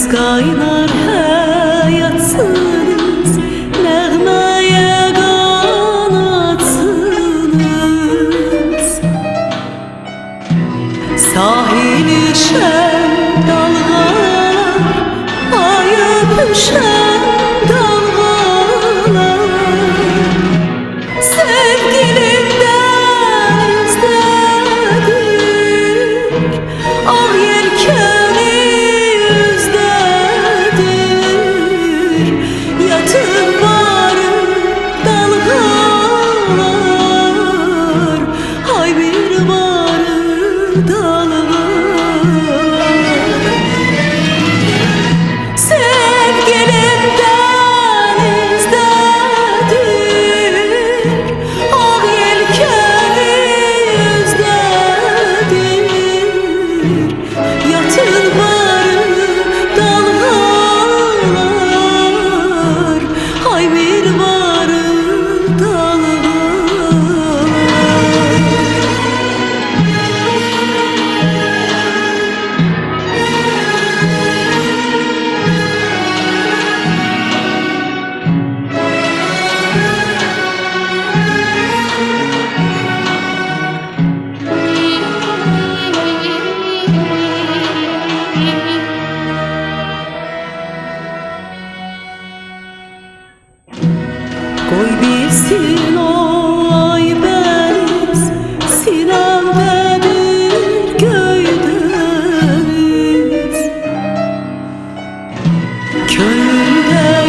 qaynar həyatsınız, nəğməyə qanatsınız. Sahili şən dalğalar, ayı düşən dalğalar, sevgilim denizdedir, ah yelkeni yüzdedir. Yatın varı dalgalar, hay bir varı dalgalar. Sevgilim denizdedir, ah yelkeni yüzdedir. Yatın varı dalgalar, hay bir varı dalgalar. Qoy bilsin o Aybəniz, sinəmdədir göydəniz. Könlümdə